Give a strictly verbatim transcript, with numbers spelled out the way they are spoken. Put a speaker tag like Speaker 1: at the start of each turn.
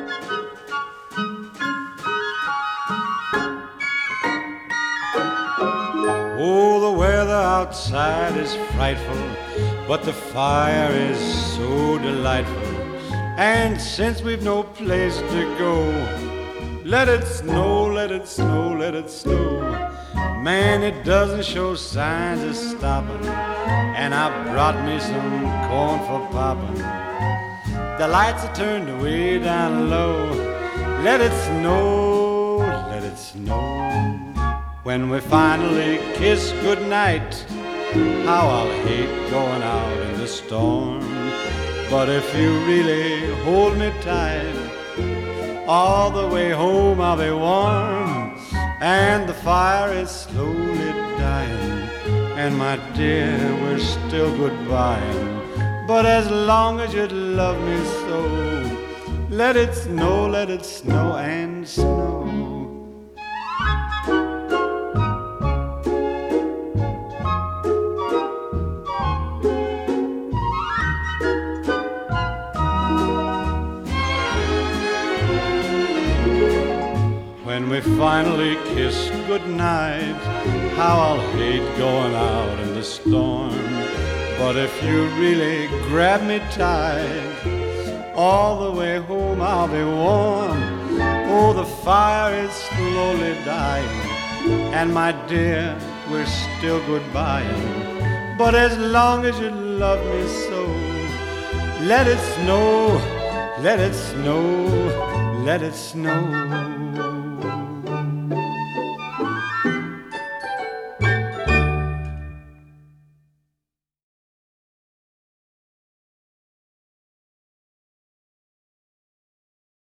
Speaker 1: Oh, the weather outside is frightful, but the fire is so delightful. And since we've no place to go, let it snow, let it snow, let it snow. Man, it doesn't show signs of stopping, and I brought me some corn for popping. The lights are turned way down low. Let it snow, let it snow. When we finally kiss goodnight, how I'll hate going out in the storm. But if you really hold me tight, all the way home I'll be warm. And the fire is slowly dying, and my dear, we're still goodbying. But as long as you love me so, let it snow, let it snow and snow. When we finally kiss goodnight, how I'll hate going out in the storm. But if you really grab me tight, all the way home I'll be warm. Oh, the fire is slowly dying, and my dear, we're still goodbying. But as long as you love me so, let it snow, let it snow, let it snow.